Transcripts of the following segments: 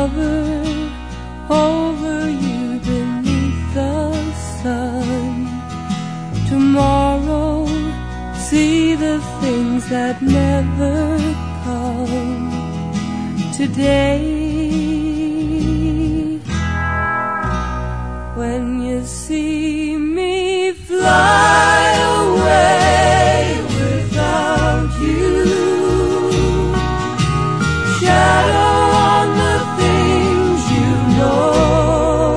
hover over you beneath the sun. Tomorrow, see the things that never come. Today, when you see me fly away without you, shadow on the things you know,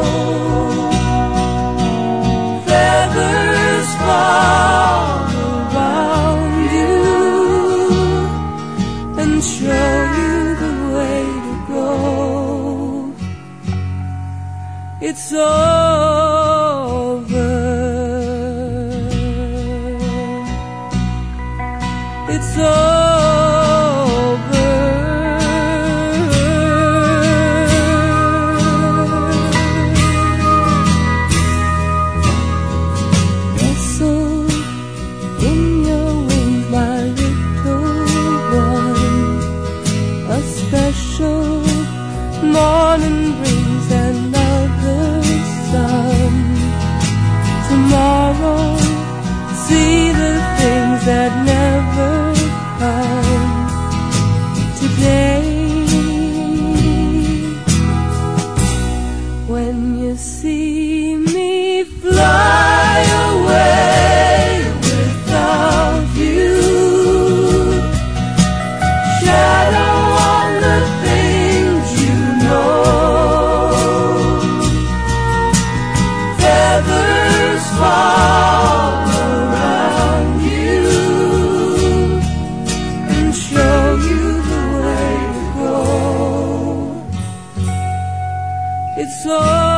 feathers fall around you and show you the way to go. It's over. It's over. Nestle in your wings, my little one. A special morning brings another sun. Tomorrow, see the things that never come. Today, when you see me fly away without you, shadow on the things you know, feathers fall around you and show you the way to go. It's all